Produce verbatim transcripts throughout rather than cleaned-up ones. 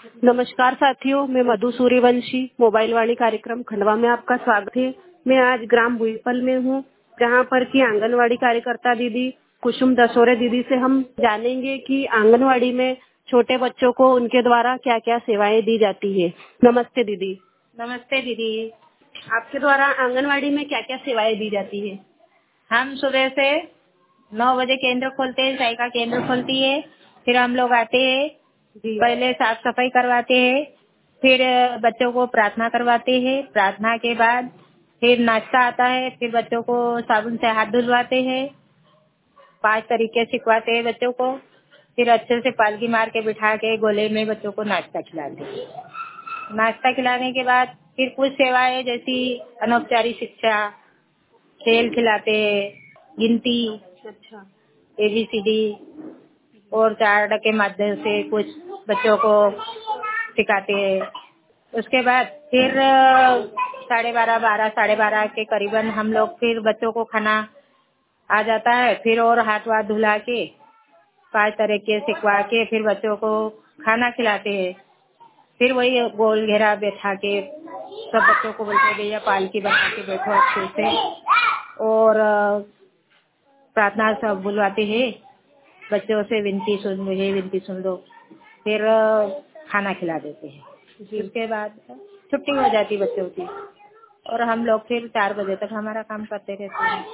नमस्कार साथियों, मैं मधु सूर्यवंशी मोबाइल वाणी कार्यक्रम खंडवा में आपका स्वागत है। मैं आज ग्राम बुईपल में हूँ, जहाँ पर की आंगनवाड़ी कार्यकर्ता दीदी कुसुम दसोरे दीदी से हम जानेंगे कि आंगनवाड़ी में छोटे बच्चों को उनके द्वारा क्या क्या सेवाएं दी जाती है। नमस्ते दीदी। नमस्ते दीदी। आपके द्वारा आंगनवाड़ी में क्या क्या सेवाएं दी जाती है? हम सुबह से नौ बजे केंद्र खोलते हैं, चाय का केंद्र खोलती है। फिर हम लोग आते हैं, पहले साफ सफाई करवाते हैं, फिर बच्चों को प्रार्थना करवाते हैं। प्रार्थना के बाद फिर नाश्ता आता है, फिर बच्चों को साबुन से हाथ धुलवाते हैं, पांच तरीके सिखवाते हैं बच्चों को। फिर अच्छे से पालकी मार के बिठा के गोले में बच्चों को नाश्ता खिलाते हैं। नाश्ता खिलाने के बाद फिर कुछ सेवाएं जैसी अनौपचारिक शिक्षा, खेल खिलाते हैं, गिनती, अच्छा, एबीसीडी और चार्ट के माध्यम से कुछ बच्चों को सिखाते हैं। उसके बाद फिर साढ़े बारह बारह साढ़े बारह के करीबन हम लोग फिर बच्चों को खाना आ जाता है। फिर और हाथ वाथ धुला के पांच तरह के सिखवा के फिर बच्चों को खाना खिलाते हैं। फिर वही गोल घेरा बैठा के सब बच्चों को बोलते हैं भैया पालकी बना के बैठो अच्छे से, और प्रार्थना सब बुलवाते हैं बच्चों से, विनती सुन मुझे विनती सुन लो। फिर खाना खिला देते हैं। उसके बाद छुट्टी हो जाती बच्चों की और हम लोग फिर चार बजे तक हमारा काम करते रहते हैं।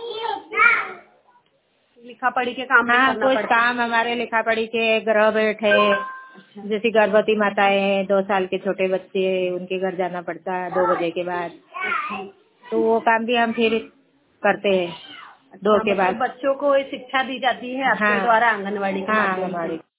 लिखा पढ़ी के काम हाँ, करना कुछ पड़ता है। काम हमारे लिखा पढ़ी के, गृह बैठ है, अच्छा। जैसे गर्भवती माताएं हैं, दो साल के छोटे बच्चे हैं, उनके घर जाना पड़ता है दो बजे के बाद। तो वो काम भी हम फिर करते हैं दो के बाद। बच्चों को शिक्षा दी जाती है आपके हाँ, द्वारा आंगनवाड़ी के हाँ माध्यम से। आंगनवाड़ी